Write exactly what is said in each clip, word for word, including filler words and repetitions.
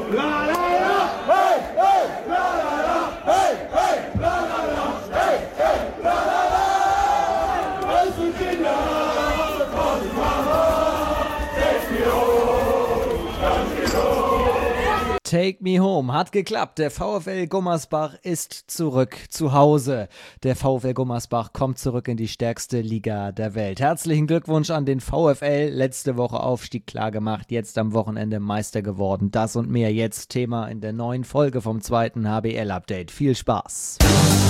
Take Me Home hat geklappt. Der VfL Gummersbach ist zurück zu Hause. Der VfL Gummersbach kommt zurück in die stärkste Liga der Welt. Herzlichen Glückwunsch an den VfL. Letzte Woche Aufstieg klar gemacht, jetzt am Wochenende Meister geworden. Das und mehr jetzt Thema in der neuen Folge vom zweiten H B L-Update. Viel Spaß!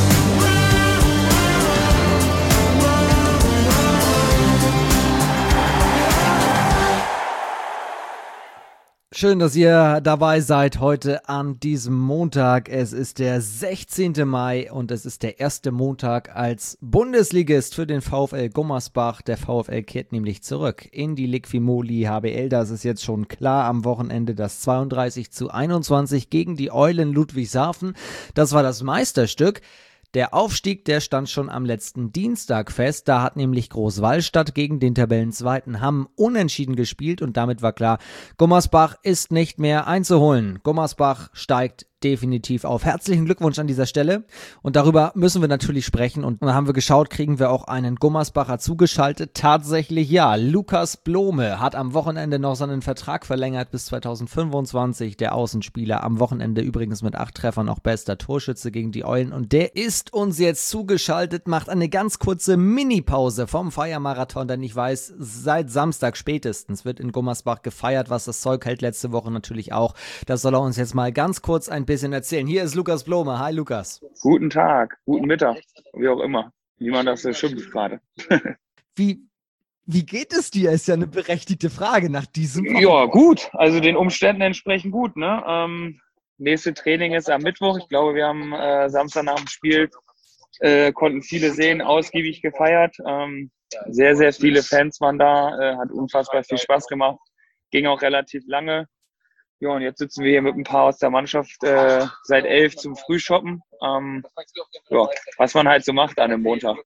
Schön, dass ihr dabei seid heute an diesem Montag. Es ist der sechzehnten Mai und es ist der erste Montag als Bundesligist für den VfL Gummersbach. Der VfL kehrt nämlich zurück in die Liqui-Moly H B L. Das ist jetzt schon klar am Wochenende, das zweiunddreißig zu einundzwanzig gegen die Eulen Ludwigshafen. Das war das Meisterstück. Der Aufstieg, der stand schon am letzten Dienstag fest. Da hat nämlich Großwallstadt gegen den Tabellenzweiten Hamm unentschieden gespielt und damit war klar, Gummersbach ist nicht mehr einzuholen. Gummersbach steigt definitiv auf. Herzlichen Glückwunsch an dieser Stelle und darüber müssen wir natürlich sprechen und dann haben wir geschaut, kriegen wir auch einen Gummersbacher zugeschaltet. Tatsächlich ja, Lukas Blome hat am Wochenende noch seinen Vertrag verlängert bis zweitausendfünfundzwanzig, der Außenspieler, am Wochenende übrigens mit acht Treffern auch bester Torschütze gegen die Eulen und der ist uns jetzt zugeschaltet, macht eine ganz kurze Mini-Pause vom Feiermarathon, denn ich weiß, seit Samstag spätestens wird in Gummersbach gefeiert, was das Zeug hält, letzte Woche natürlich auch. Das soll er uns jetzt mal ganz kurz ein bisschen erzählen. Hier ist Lukas Blome. Hi Lukas. Guten Tag, guten Mittag, wie auch immer, wie man das so schimpft gerade. Wie, wie geht es dir? Ist ja eine berechtigte Frage nach diesem Wochen. Ja, gut, also den Umständen entsprechend gut. Ne? Ähm, nächste Training ist am Mittwoch. Ich glaube, wir haben äh, Samstag nach dem Spiel, äh, konnten viele sehen, ausgiebig gefeiert. Ähm, sehr, sehr viele Fans waren da, äh, hat unfassbar viel Spaß gemacht, ging auch relativ lange. Ja, und jetzt sitzen wir hier mit ein paar aus der Mannschaft äh, seit elf zum Frühshoppen. Ähm, ja, was man halt so macht an einem Montag.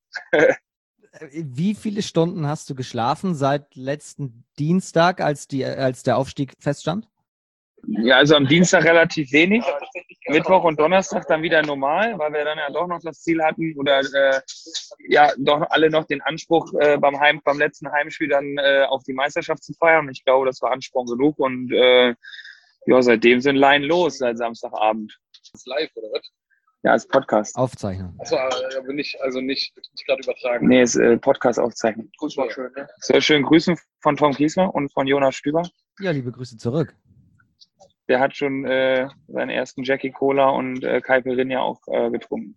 Wie viele Stunden hast du geschlafen seit letzten Dienstag, als, die, als der Aufstieg feststand? Ja, also am Dienstag relativ wenig. Mittwoch und Donnerstag dann wieder normal, weil wir dann ja doch noch das Ziel hatten oder äh, ja doch alle noch den Anspruch äh, beim Heim, beim letzten Heimspiel dann äh, auf die Meisterschaft zu feiern. Und ich glaube, das war Ansporn genug und äh, ja, seitdem sind Line los, seit Samstagabend. Das ist live, oder was? Ja, ist Podcast. Aufzeichnung. Achso, aber nicht, also nicht, nicht gerade übertragen. Nee, ist äh, Podcast-Aufzeichnung. Grüß mal schön, ne? Sehr schön grüßen von Tom Kiesler und von Jonas Stüber. Ja, liebe Grüße zurück. Der hat schon äh, seinen ersten Jackie Cola und äh, Caipirinha auch äh, getrunken.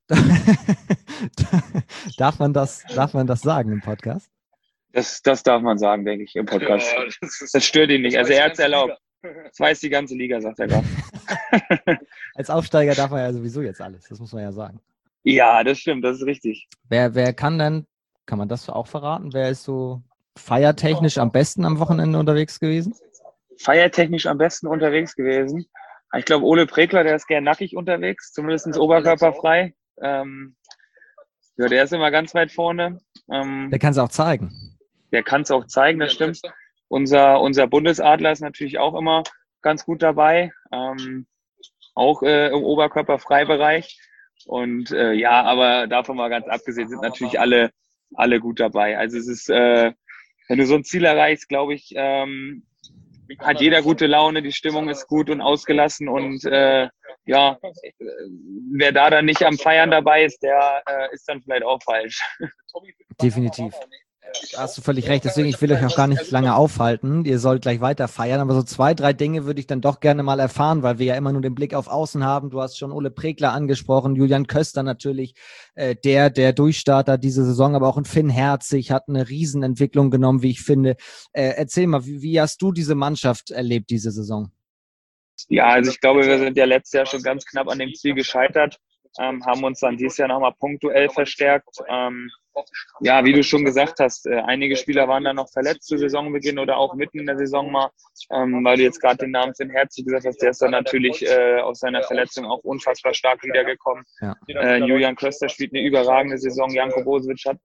darf man das, darf man das sagen im Podcast? Das, das darf man sagen, denke ich, im Podcast. Ja, das, ist, das stört ihn nicht. Also er hat es erlaubt. Liga. Das weiß die ganze Liga, sagt er gerade. Als Aufsteiger darf man ja sowieso jetzt alles, das muss man ja sagen. Ja, das stimmt, das ist richtig. Wer, wer kann denn, kann man das auch verraten, wer ist so feiertechnisch am besten am Wochenende unterwegs gewesen? Feiertechnisch am besten unterwegs gewesen? Ich glaube, Ole Prekler, der ist gern nackig unterwegs, zumindest oberkörperfrei. Ähm, ja, der ist immer ganz weit vorne. Ähm, der kann es auch zeigen. Der kann es auch zeigen, das stimmt. Unser, unser Bundesadler ist natürlich auch immer ganz gut dabei, ähm, auch äh, im Oberkörperfreibereich. Und äh, ja, aber davon mal ganz abgesehen sind natürlich alle, alle gut dabei. Also es ist, äh, wenn du so ein Ziel erreichst, glaube ich, ähm, hat jeder gute Laune, die Stimmung ist gut und ausgelassen und äh, ja, wer da dann nicht am Feiern dabei ist, der äh, ist dann vielleicht auch falsch. Definitiv. Da hast du völlig recht, deswegen ich will euch auch gar nicht lange aufhalten. Ihr sollt gleich weiter feiern, aber so zwei, drei Dinge würde ich dann doch gerne mal erfahren, weil wir ja immer nur den Blick auf Außen haben. Du hast schon Ole Prekler angesprochen, Julian Köster natürlich, äh, der der Durchstarter diese Saison, aber auch ein Finn Herzig hat eine Riesenentwicklung genommen, wie ich finde. Äh, erzähl mal, wie, wie hast du diese Mannschaft erlebt diese Saison? Ja, also ich glaube, wir sind ja letztes Jahr schon ganz knapp an dem Ziel gescheitert, ähm, haben uns dann dieses Jahr nochmal punktuell verstärkt. Ähm, Ja, wie du schon gesagt hast, äh, einige Spieler waren dann noch verletzt zu Saisonbeginn oder auch mitten in der Saison mal, ähm, weil du jetzt gerade den Namen Finn Herzig gesagt hast, der ist dann natürlich äh, aus seiner Verletzung auch unfassbar stark wiedergekommen. Ja. Äh, Julian Köster spielt eine überragende Saison, Janko Bosovic hat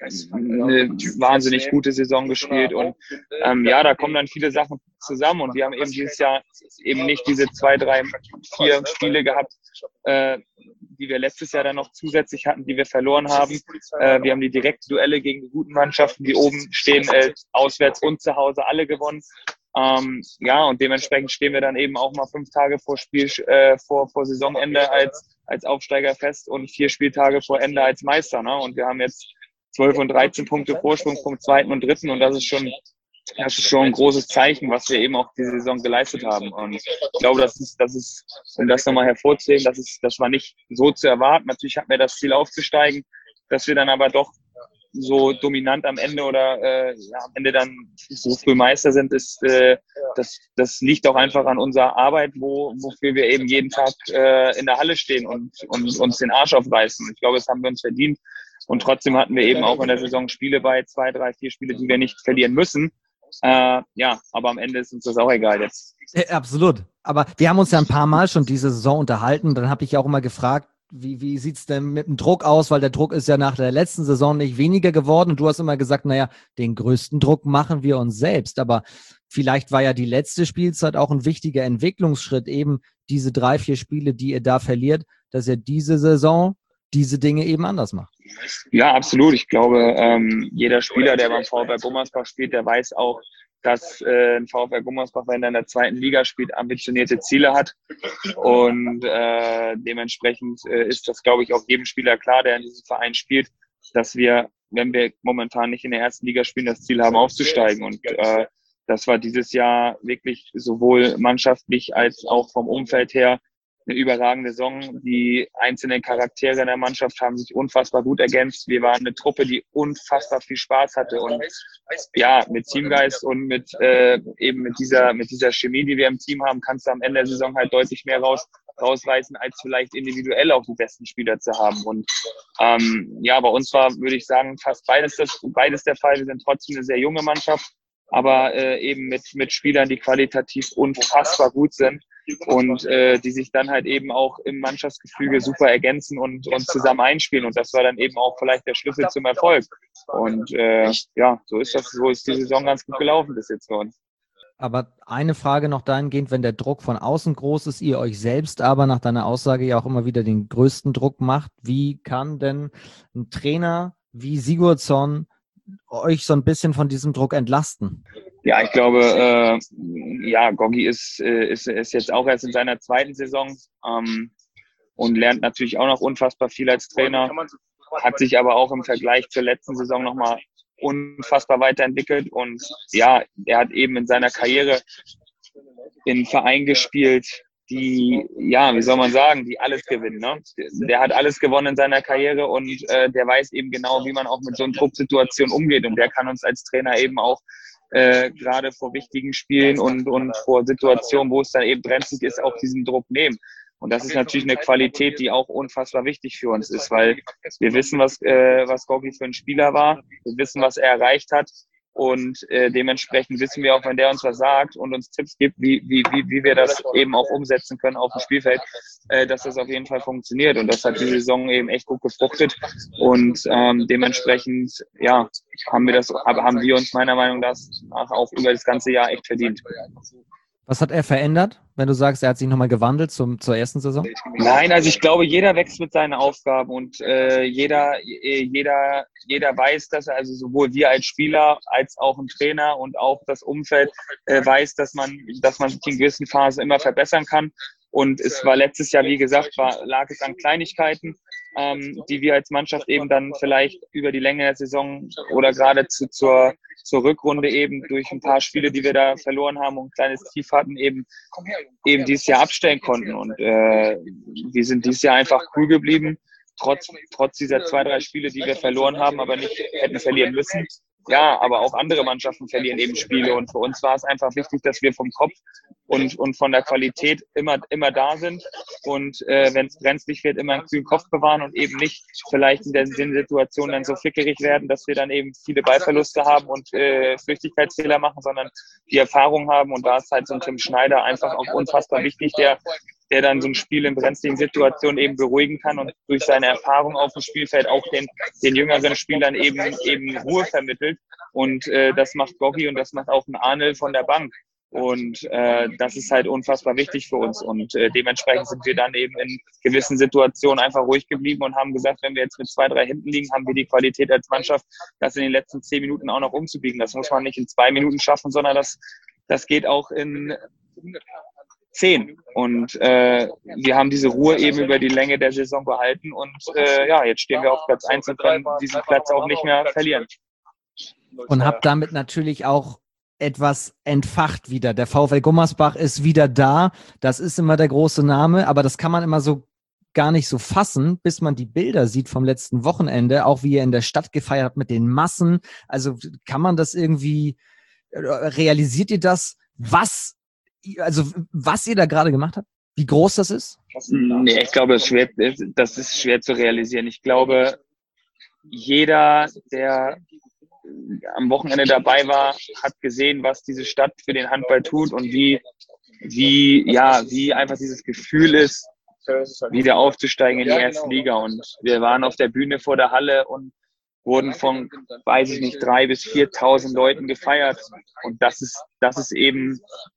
eine wahnsinnig gute Saison gespielt und ähm, ja, da kommen dann viele Sachen zusammen und wir haben eben dieses Jahr eben nicht diese zwei, drei, vier Spiele gehabt, äh, die wir letztes Jahr dann noch zusätzlich hatten, die wir verloren haben. Äh, wir haben die direkten Duelle gegen die guten Mannschaften, die oben stehen, äh, auswärts und zu Hause alle gewonnen. Ähm, ja, und dementsprechend stehen wir dann eben auch mal fünf Tage vor Spiel, äh, vor, vor Saisonende als, als Aufsteiger fest und vier Spieltage vor Ende als Meister. Ne? Und wir haben jetzt zwölf und dreizehn Punkte Vorsprung vom zweiten und dritten und das ist schon, das ist schon ein großes Zeichen, was wir eben auch diese Saison geleistet haben. Und ich glaube, das ist, das ist, um das nochmal hervorzuheben, das ist, das war nicht so zu erwarten. Natürlich hatten wir das Ziel aufzusteigen, dass wir dann aber doch so dominant am Ende oder äh, ja, am Ende dann so früh Meister sind, ist äh, das, das liegt auch einfach an unserer Arbeit, wo, wofür wir eben jeden Tag äh, in der Halle stehen und, und uns den Arsch aufreißen. Ich glaube, das haben wir uns verdient. Und trotzdem hatten wir eben auch in der Saison Spiele bei, zwei, drei, vier Spiele, die wir nicht verlieren müssen. Äh, ja, aber am Ende ist uns das auch egal jetzt. Ja, absolut. Aber wir haben uns ja ein paar Mal schon diese Saison unterhalten. Dann habe ich ja auch immer gefragt, wie, wie sieht es denn mit dem Druck aus? Weil der Druck ist ja nach der letzten Saison nicht weniger geworden. Und du hast immer gesagt, naja, den größten Druck machen wir uns selbst. Aber vielleicht war ja die letzte Spielzeit auch ein wichtiger Entwicklungsschritt, eben diese drei, vier Spiele, die ihr da verliert, dass ihr diese Saison diese Dinge eben anders macht. Ja, absolut. Ich glaube, ähm, jeder Spieler, der beim VfL Gummersbach spielt, der weiß auch, dass äh, ein VfL Gummersbach, wenn er in der zweiten Liga spielt, ambitionierte Ziele hat. Und äh, dementsprechend äh, ist das, glaube ich, auch jedem Spieler klar, der in diesem Verein spielt, dass wir, wenn wir momentan nicht in der ersten Liga spielen, das Ziel haben, aufzusteigen. Und äh, das war dieses Jahr wirklich sowohl mannschaftlich als auch vom Umfeld her eine überragende Saison. Die einzelnen Charaktere in der Mannschaft haben sich unfassbar gut ergänzt. Wir waren eine Truppe, die unfassbar viel Spaß hatte und ja, mit Teamgeist und mit äh, eben mit dieser mit dieser Chemie, die wir im Team haben, kannst du am Ende der Saison halt deutlich mehr raus rausreißen, als vielleicht individuell auch die besten Spieler zu haben. Und ähm, ja, bei uns war, würde ich sagen, fast beides das beides der Fall. Wir sind trotzdem eine sehr junge Mannschaft, aber äh, eben mit mit Spielern, die qualitativ unfassbar gut sind. Und äh, die sich dann halt eben auch im Mannschaftsgefüge super ergänzen und, und zusammen einspielen. Und das war dann eben auch vielleicht der Schlüssel zum Erfolg. Und äh, ja, so ist das, so ist die Saison ganz gut gelaufen bis jetzt für uns. Aber eine Frage noch dahingehend, wenn der Druck von außen groß ist, ihr euch selbst aber nach deiner Aussage ja auch immer wieder den größten Druck macht, wie kann denn ein Trainer wie Sigurdsson euch so ein bisschen von diesem Druck entlasten? Ja, ich glaube, äh, ja, Goggi ist, äh, ist, ist jetzt auch erst in seiner zweiten Saison ähm, und lernt natürlich auch noch unfassbar viel als Trainer, hat sich aber auch im Vergleich zur letzten Saison nochmal unfassbar weiterentwickelt und ja, er hat eben in seiner Karriere in einen Verein gespielt, die, ja, wie soll man sagen, die alles gewinnen. Ne? Der hat alles gewonnen in seiner Karriere und äh, der weiß eben genau, wie man auch mit so einer Drucksituation umgeht und der kann uns als Trainer eben auch Äh, gerade vor wichtigen Spielen und, und vor Situationen, wo es dann eben brenzlig ist, auch diesen Druck nehmen. Und das ist natürlich eine Qualität, die auch unfassbar wichtig für uns ist, weil wir wissen, was, äh, was Goggi für ein Spieler war, wir wissen, was er erreicht hat und äh, dementsprechend wissen wir auch, wenn der uns was sagt und uns Tipps gibt, wie, wie, wie, wie wir das eben auch umsetzen können auf dem Spielfeld, äh, dass das auf jeden Fall funktioniert. Und das hat die Saison eben echt gut gefruchtet und ähm, dementsprechend, ja, haben wir das, haben wir uns meiner Meinung nach auch über das ganze Jahr echt verdient. Was hat er verändert, wenn du sagst, er hat sich nochmal gewandelt zum, zur ersten Saison? Nein, also ich glaube, jeder wächst mit seinen Aufgaben und äh, jeder, jeder, jeder weiß, dass er, also sowohl wir als Spieler als auch ein Trainer und auch das Umfeld äh, weiß, dass man, dass man sich in gewissen Phasen immer verbessern kann. Und es war letztes Jahr, wie gesagt, war, lag es an Kleinigkeiten, ähm, die wir als Mannschaft eben dann vielleicht über die Länge der Saison oder gerade zu, zur, zur Rückrunde eben durch ein paar Spiele, die wir da verloren haben und ein kleines Tief hatten, eben, eben dieses Jahr abstellen konnten. Und äh, wir sind dieses Jahr einfach cool geblieben, trotz, trotz dieser zwei, drei Spiele, die wir verloren haben, aber nicht hätten verlieren müssen. Ja, aber auch andere Mannschaften verlieren eben Spiele und für uns war es einfach wichtig, dass wir vom Kopf und, und von der Qualität immer, immer da sind und äh, wenn es brenzlig wird, immer einen kühlen Kopf bewahren und eben nicht vielleicht in der Situation dann so fickerig werden, dass wir dann eben viele Ballverluste haben und äh, Flüchtigkeitsfehler machen, sondern die Erfahrung haben und da ist halt so ein Tim Schneider einfach auch unfassbar wichtig, der der dann so ein Spiel in brenzligen Situationen eben beruhigen kann und durch seine Erfahrung auf dem Spielfeld auch den, den jüngeren Spielern eben, eben Ruhe vermittelt. Und äh, das macht Gogi und das macht auch ein Arnel von der Bank. Und äh, das ist halt unfassbar wichtig für uns. Und äh, dementsprechend sind wir dann eben in gewissen Situationen einfach ruhig geblieben und haben gesagt, wenn wir jetzt mit zwei, drei hinten liegen, haben wir die Qualität als Mannschaft, das in den letzten zehn Minuten auch noch umzubiegen. Das muss man nicht in zwei Minuten schaffen, sondern das, das geht auch in zehn. Und äh, wir haben diese Ruhe eben über die Länge der Saison behalten. Und äh, ja, jetzt stehen wir auf Platz eins und können diesen Platz auch nicht mehr verlieren. Und habt damit natürlich auch etwas entfacht wieder. Der VfL Gummersbach ist wieder da. Das ist immer der große Name, aber das kann man immer so gar nicht so fassen, bis man die Bilder sieht vom letzten Wochenende, auch wie ihr in der Stadt gefeiert habt mit den Massen. Also kann man das irgendwie, realisiert ihr das, was, also was ihr da gerade gemacht habt? Wie groß das ist? Nee, ich glaube, das ist schwer, das ist schwer zu realisieren. Ich glaube, jeder, der am Wochenende dabei war, hat gesehen, was diese Stadt für den Handball tut und wie, wie, ja, wie einfach dieses Gefühl ist, wieder aufzusteigen in die erste Liga. Und wir waren auf der Bühne vor der Halle und wurden von, weiß ich nicht, drei bis viertausend Leuten gefeiert. Und das ist, das ist eben,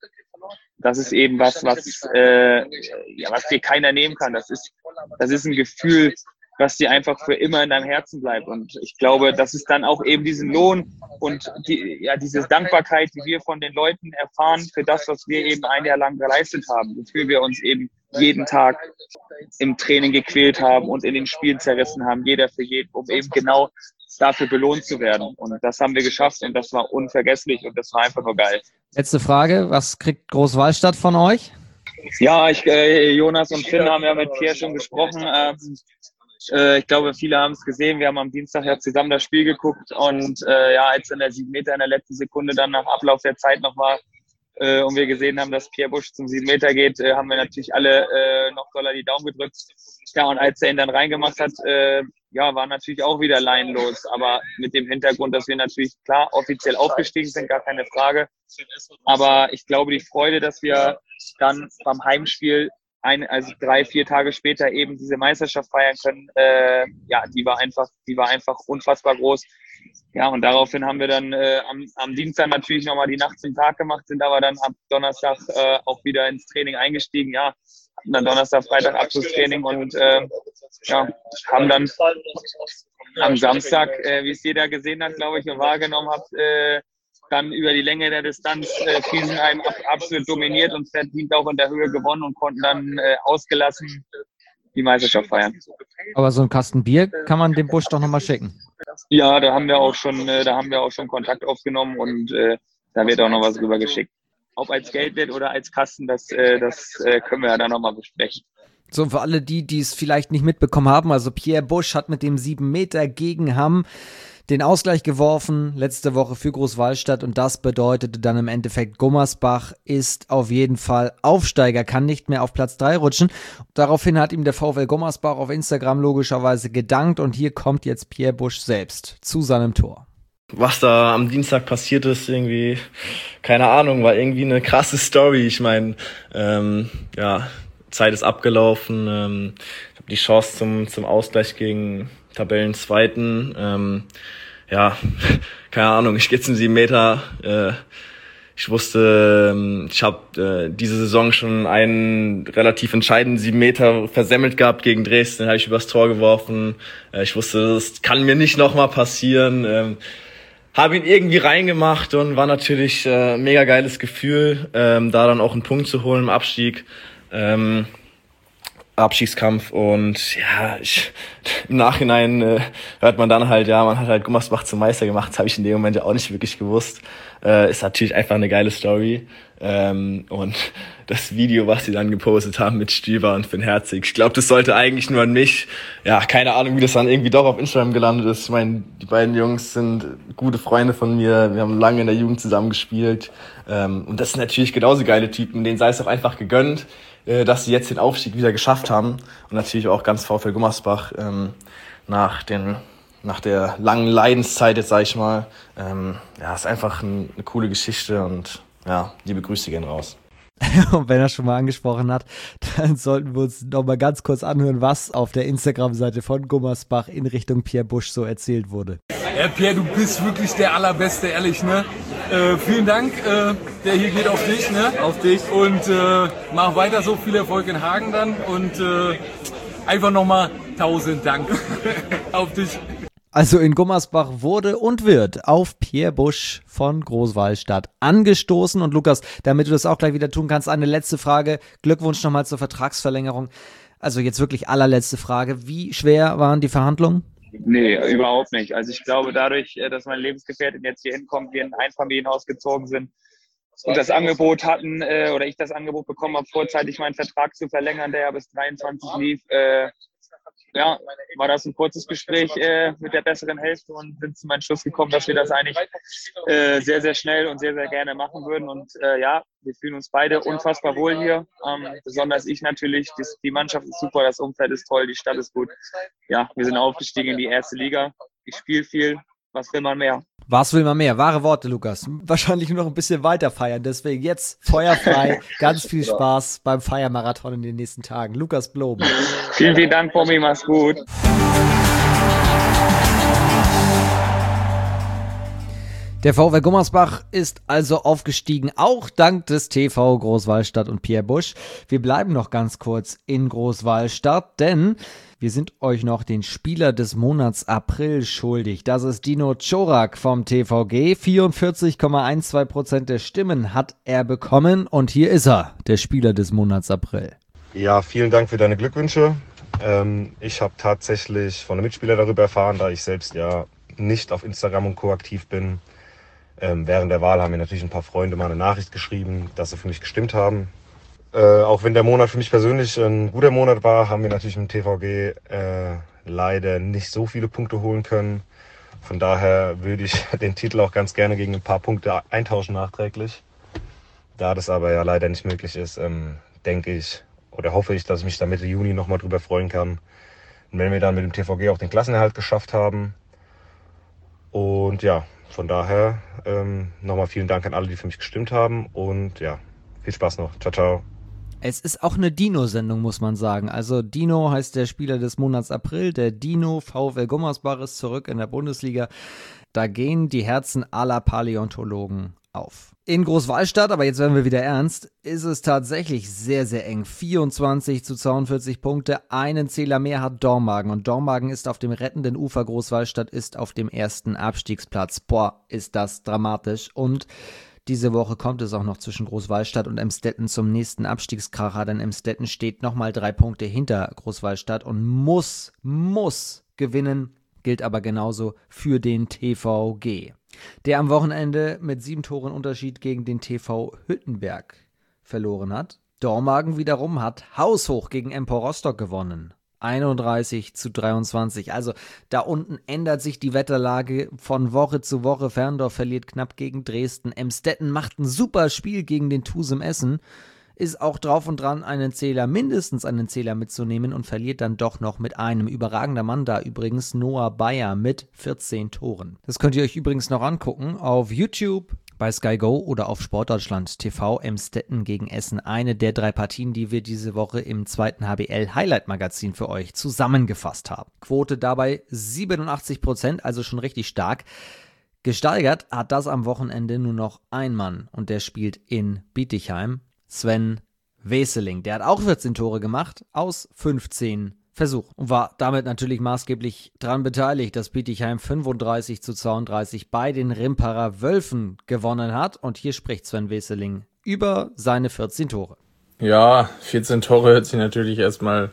das ist eben was, was, äh, ja, was dir keiner nehmen kann. Das ist, das ist ein Gefühl, was dir einfach für immer in deinem Herzen bleibt. Und ich glaube, das ist dann auch eben diesen Lohn und die, ja, diese Dankbarkeit, die wir von den Leuten erfahren für das, was wir eben ein Jahr lang geleistet haben, wofür wir uns eben jeden Tag im Training gequält haben und in den Spielen zerrissen haben, jeder für jeden, um eben genau dafür belohnt zu werden. Und das haben wir geschafft und das war unvergesslich und das war einfach nur geil. Letzte Frage, was kriegt Großwallstadt von euch? Ja, ich, äh, Jonas und Finn haben ja mit Pierre schon gesprochen. Ähm, äh, ich glaube, viele haben es gesehen. Wir haben am Dienstag ja zusammen das Spiel geguckt und äh, ja, als dann der sieben Meter in der letzten Sekunde dann nach Ablauf der Zeit noch war äh, und wir gesehen haben, dass Pierre Busch zum sieben Meter geht, äh, haben wir natürlich alle äh, noch doller die Daumen gedrückt. Ja, und als er ihn dann reingemacht hat, äh, ja, war natürlich auch wieder laienlos, aber mit dem Hintergrund, dass wir natürlich klar offiziell aufgestiegen sind, gar keine Frage. Aber ich glaube, die Freude, dass wir dann beim Heimspiel ein, also drei, vier Tage später eben diese Meisterschaft feiern können, äh, ja, die war einfach, die war einfach unfassbar groß. Ja, und daraufhin haben wir dann äh, am, am Dienstag natürlich nochmal die Nacht zum Tag gemacht, sind aber dann ab Donnerstag äh, auch wieder ins Training eingestiegen. Ja, hatten dann Donnerstag, Freitag Abschlusstraining und äh, ja, haben dann am Samstag, äh, wie es jeder gesehen hat, glaube ich, und wahrgenommen hat, äh, dann über die Länge der Distanz äh, Friesenheim ab, absolut dominiert und verdient auch in der Höhe gewonnen und konnten dann äh, ausgelassen die Meisterschaft feiern. Aber so ein Kasten Bier kann man dem Busch doch nochmal schicken. Ja, da haben wir auch schon, äh, da haben wir auch schon Kontakt aufgenommen und äh, da wird auch noch was rüber geschickt. Ob als Geldwert oder als Kasten, das, äh, das äh, können wir ja dann nochmal besprechen. So, für alle die, die es vielleicht nicht mitbekommen haben, also Pierre Busch hat mit dem sieben Meter gegen Hamm den Ausgleich geworfen, letzte Woche für Großwallstadt und das bedeutete dann im Endeffekt, Gummersbach ist auf jeden Fall Aufsteiger, kann nicht mehr auf Platz drei rutschen. Daraufhin hat ihm der VfL Gummersbach auf Instagram logischerweise gedankt und hier kommt jetzt Pierre Busch selbst zu seinem Tor. Was da am Dienstag passiert ist, irgendwie, keine Ahnung, war irgendwie eine krasse Story. Ich meine, ähm, ja, Zeit ist abgelaufen, ähm, ich habe die Chance zum zum Ausgleich gegen Tabellenzweiten, ähm, ja, keine Ahnung, ich gehe zum sieben Meter, äh, ich wusste, ähm, ich habe äh, diese Saison schon einen relativ entscheidenden sieben Meter versemmelt gehabt gegen Dresden, den habe ich übers Tor geworfen, äh, ich wusste, das kann mir nicht nochmal passieren, ähm, habe ihn irgendwie reingemacht und war natürlich äh, mega geiles Gefühl, ähm, da dann auch einen Punkt zu holen im Abstieg. Ähm, Abstiegskampf und ja, ich, im Nachhinein äh, hört man dann halt, ja, man hat halt Gummersbach zum Meister gemacht, das habe ich in dem Moment ja auch nicht wirklich gewusst. Äh, ist natürlich einfach eine geile Story. Ähm, und das Video, was sie dann gepostet haben mit Stüber und Finn Herzig, ich glaube, das sollte eigentlich nur an mich, ja, keine Ahnung, wie das dann irgendwie doch auf Instagram gelandet ist. Ich meine, die beiden Jungs sind gute Freunde von mir, wir haben lange in der Jugend zusammen gespielt. Ähm, und das sind natürlich genauso geile Typen, denen sei es auch einfach gegönnt, dass sie jetzt den Aufstieg wieder geschafft haben und natürlich auch ganz VfL Gummersbach ähm, nach den nach der langen Leidenszeit jetzt, sag ich mal. Ähm, ja, ist einfach ein, eine coole Geschichte und ja, liebe Grüße gehen raus. Und wenn er schon mal angesprochen hat, dann sollten wir uns noch mal ganz kurz anhören, was auf der Instagram-Seite von Gummersbach in Richtung Pierre Busch so erzählt wurde. Ja, Pierre, du bist wirklich der Allerbeste, ehrlich, ne? Äh, vielen Dank, äh, der hier geht auf dich, ne? Auf dich. Und äh, mach weiter so, viel Erfolg in Hagen dann und äh, einfach nochmal tausend Dank auf dich. Also in Gummersbach wurde und wird auf Pierre Busch von Großwallstadt angestoßen. Und Lukas, damit du das auch gleich wieder tun kannst, eine letzte Frage. Glückwunsch nochmal zur Vertragsverlängerung. Also jetzt wirklich allerletzte Frage. Wie schwer waren die Verhandlungen? Nee, überhaupt nicht. Also ich glaube, dadurch, dass meine Lebensgefährtin jetzt hier hinkommt, wir in ein Einfamilienhaus gezogen sind und das Angebot hatten, äh, oder ich das Angebot bekommen habe, vorzeitig meinen Vertrag zu verlängern, der ja bis dreiundzwanzig lief, äh, ja, war das ein kurzes Gespräch äh, mit der besseren Hälfte und sind zu meinem Schluss gekommen, dass wir das eigentlich äh, sehr, sehr schnell und sehr, sehr gerne machen würden. Und äh, ja, wir fühlen uns beide unfassbar wohl hier. Ähm, besonders ich natürlich. Das, die Mannschaft ist super, das Umfeld ist toll, die Stadt ist gut. Ja, wir sind aufgestiegen in die erste Liga. Ich spiele viel. Was will man mehr? Was will man mehr? Wahre Worte, Lukas. Wahrscheinlich nur noch ein bisschen weiter feiern. Deswegen jetzt feuerfrei. Ganz viel Spaß beim Feiermarathon in den nächsten Tagen. Lukas Blom. Vielen, vielen Dank, Bommi. Mach's gut. Der VfL Gummersbach ist also aufgestiegen, auch dank des T V Großwallstadt und Pierre Busch. Wir bleiben noch ganz kurz in Großwallstadt, denn wir sind euch noch den Spieler des Monats April schuldig. Das ist Dino Czorak vom T V G. vierundvierzig Komma zwölf Prozent der Stimmen hat er bekommen und hier ist er, der Spieler des Monats April. Ja, vielen Dank für deine Glückwünsche. Ähm, ich habe tatsächlich von einem Mitspieler darüber erfahren, da ich selbst ja nicht auf Instagram und Co. aktiv bin. Ähm, während der Wahl haben mir natürlich ein paar Freunde mal eine Nachricht geschrieben, dass sie für mich gestimmt haben. Äh, auch wenn der Monat für mich persönlich ein guter Monat war, haben wir natürlich im T V G äh, leider nicht so viele Punkte holen können. Von daher würde ich den Titel auch ganz gerne gegen ein paar Punkte eintauschen nachträglich. Da das aber ja leider nicht möglich ist, ähm, denke ich oder hoffe ich, dass ich mich da Mitte Juni nochmal drüber freuen kann. Und wenn wir dann mit dem T V G auch den Klassenerhalt geschafft haben. Und ja, von daher ähm, nochmal vielen Dank an alle, die für mich gestimmt haben. Und ja, viel Spaß noch. Ciao, ciao. Es ist auch eine Dino-Sendung, muss man sagen. Also Dino heißt der Spieler des Monats April. Der Dino VfL Gummersbach ist zurück in der Bundesliga. Da gehen die Herzen aller Paläontologen auf. In Großwallstadt, aber jetzt werden wir wieder ernst, ist es tatsächlich sehr, sehr eng. vierundzwanzig zu zweiundvierzig Punkte, einen Zähler mehr hat Dormagen. Und Dormagen ist auf dem rettenden Ufer, Großwallstadt ist auf dem ersten Abstiegsplatz. Boah, ist das dramatisch. Und diese Woche kommt es auch noch zwischen Großwallstadt und Emstetten zum nächsten Abstiegskracher, denn Emstetten steht nochmal drei Punkte hinter Großwallstadt und muss, muss gewinnen, gilt aber genauso für den T V G, der am Wochenende mit sieben Toren Unterschied gegen den T V Hüttenberg verloren hat. Dormagen wiederum hat haushoch gegen Empor Rostock gewonnen. einunddreißig zu dreiundzwanzig. Also da unten ändert sich die Wetterlage von Woche zu Woche. Ferndorf verliert knapp gegen Dresden. Emstetten macht ein super Spiel gegen den T U S im Essen. Ist auch drauf und dran, einen Zähler, mindestens einen Zähler mitzunehmen und verliert dann doch noch mit einem. Überragender Mann da übrigens, Noah Bayer mit vierzehn Toren. Das könnt ihr euch übrigens noch angucken auf YouTube, bei Sky Go oder auf Sportdeutschland T V. Emstetten gegen Essen. Eine der drei Partien, die wir diese Woche im zweiten H B L Highlight Magazin für euch zusammengefasst haben. Quote dabei siebenundachtzig Prozent, also schon richtig stark. Gesteigert hat das am Wochenende nur noch ein Mann und der spielt in Bietigheim. Sven Weseling. Der hat auch vierzehn Tore gemacht aus fünfzehn Versuchen und war damit natürlich maßgeblich daran beteiligt, dass Bietigheim fünfunddreißig zu zweiunddreißig bei den Rimperer Wölfen gewonnen hat. Und hier spricht Sven Weseling über seine vierzehn Tore. Ja, vierzehn Tore hört sich natürlich erstmal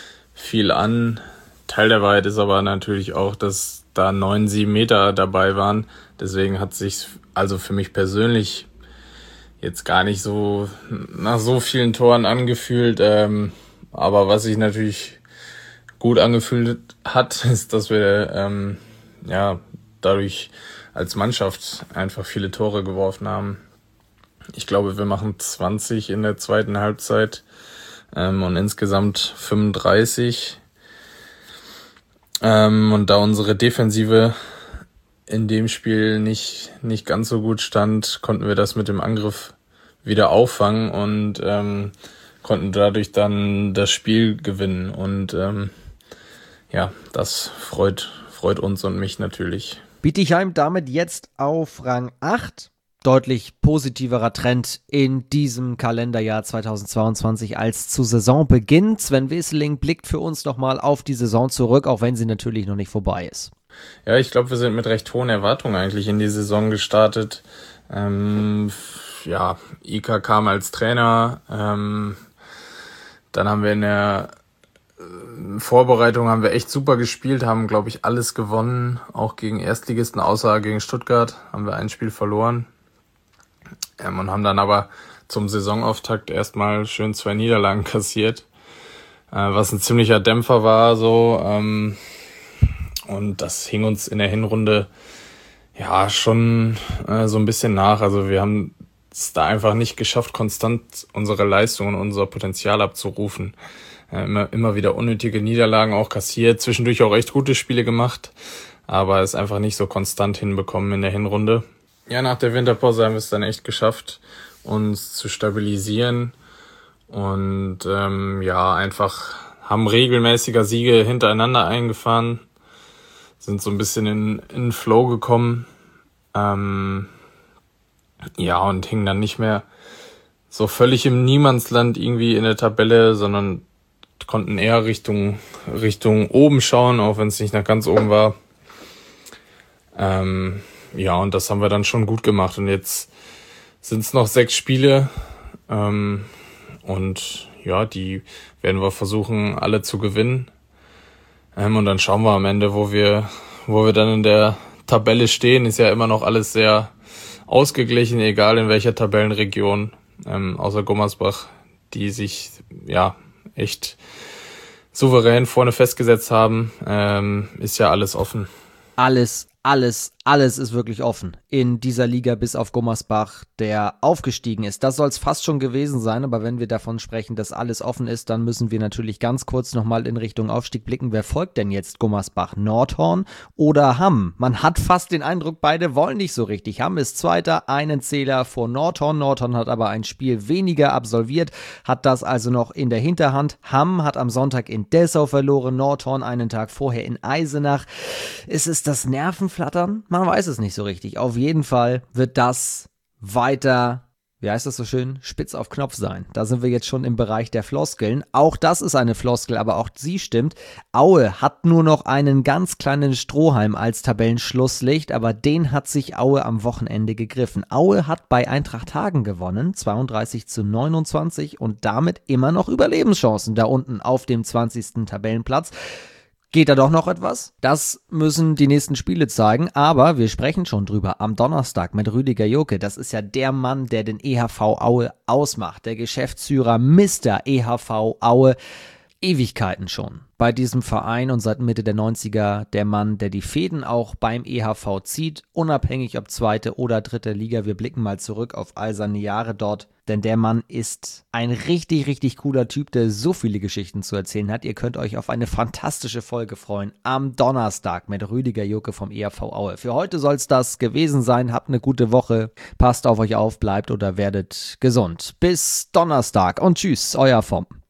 viel an. Teil der Wahrheit ist aber natürlich auch, dass da neun, sieben Meter dabei waren. Deswegen hat sich also für mich persönlich jetzt gar nicht so nach so vielen Toren angefühlt. Ähm, aber was sich natürlich gut angefühlt hat, ist, dass wir ähm, ja dadurch als Mannschaft einfach viele Tore geworfen haben. Ich glaube, wir machen zwanzig in der zweiten Halbzeit ähm, und insgesamt fünfunddreißig. Ähm, und da unsere Defensive in dem Spiel nicht nicht ganz so gut stand, konnten wir das mit dem Angriff wieder auffangen und ähm, konnten dadurch dann das Spiel gewinnen. Und ähm, ja, das freut, freut uns und mich natürlich. Bietigheim damit jetzt auf Rang acht. Deutlich positiverer Trend in diesem Kalenderjahr zweitausendzweiundzwanzig als zu Saisonbeginn. Sven Wesseling blickt für uns nochmal auf die Saison zurück, auch wenn sie natürlich noch nicht vorbei ist. Ja, ich glaube, wir sind mit recht hohen Erwartungen eigentlich in die Saison gestartet. Ähm, ja, Ika kam als Trainer. Ähm, dann haben wir in der Vorbereitung haben wir echt super gespielt, haben, glaube ich, alles gewonnen, auch gegen Erstligisten, außer gegen Stuttgart haben wir ein Spiel verloren. Ähm, und haben dann aber zum Saisonauftakt erstmal schön zwei Niederlagen kassiert, äh, was ein ziemlicher Dämpfer war, so, ähm, und das hing uns in der Hinrunde ja schon äh, so ein bisschen nach. Also wir haben es da einfach nicht geschafft, konstant unsere Leistungen und unser Potenzial abzurufen. Äh, immer, immer wieder unnötige Niederlagen auch kassiert, zwischendurch auch echt gute Spiele gemacht, aber es einfach nicht so konstant hinbekommen in der Hinrunde. Ja, nach der Winterpause haben wir es dann echt geschafft, uns zu stabilisieren und ähm, ja, einfach haben regelmäßiger Siege hintereinander eingefahren, sind so ein bisschen in, in den Flow gekommen, ähm, ja, und hingen dann nicht mehr so völlig im Niemandsland irgendwie in der Tabelle, sondern konnten eher Richtung Richtung oben schauen, auch wenn es nicht nach ganz oben war. Ähm, ja, und das haben wir dann schon gut gemacht. Und jetzt sind es noch sechs Spiele. Ähm, und ja, die werden wir versuchen, alle zu gewinnen. Ähm, und dann schauen wir am Ende, wo wir, wo wir dann in der Tabelle stehen. Ist ja immer noch alles sehr ausgeglichen, egal in welcher Tabellenregion, ähm, außer Gummersbach, die sich ja echt souverän vorne festgesetzt haben, ähm, ist ja alles offen. Alles, alles, alles ist wirklich offen in dieser Liga, bis auf Gummersbach, der aufgestiegen ist. Das soll es fast schon gewesen sein, aber wenn wir davon sprechen, dass alles offen ist, dann müssen wir natürlich ganz kurz nochmal in Richtung Aufstieg blicken. Wer folgt denn jetzt Gummersbach? Nordhorn oder Hamm? Man hat fast den Eindruck, beide wollen nicht so richtig. Hamm ist Zweiter, einen Zähler vor Nordhorn. Nordhorn hat aber ein Spiel weniger absolviert, hat das also noch in der Hinterhand. Hamm hat am Sonntag in Dessau verloren, Nordhorn einen Tag vorher in Eisenach. Ist es das Nervenflattern? Man weiß es nicht so richtig. Auf jeden Fall wird das weiter, wie heißt das so schön, spitz auf Knopf sein. Da sind wir jetzt schon im Bereich der Floskeln. Auch das ist eine Floskel, aber auch sie stimmt. Aue hat nur noch einen ganz kleinen Strohhalm als Tabellenschlusslicht, aber den hat sich Aue am Wochenende gegriffen. Aue hat bei Eintracht Hagen gewonnen, zweiunddreißig zu neunundzwanzig, und damit immer noch Überlebenschancen da unten auf dem zwanzigsten Tabellenplatz. Geht da doch noch etwas? Das müssen die nächsten Spiele zeigen, aber wir sprechen schon drüber am Donnerstag mit Rüdiger Joke. Das ist ja der Mann, der den E H V Aue ausmacht, der Geschäftsführer Mister E H V Aue. Ewigkeiten schon bei diesem Verein und seit Mitte der neunziger der Mann, der die Fäden auch beim E H V zieht, unabhängig ob zweite oder dritte Liga. Wir blicken mal zurück auf all seine Jahre dort, denn der Mann ist ein richtig, richtig cooler Typ, der so viele Geschichten zu erzählen hat. Ihr könnt euch auf eine fantastische Folge freuen am Donnerstag mit Rüdiger Joke vom E H V Aue. Für heute soll es das gewesen sein. Habt eine gute Woche, passt auf euch auf, bleibt oder werdet gesund. Bis Donnerstag und tschüss, euer Vom.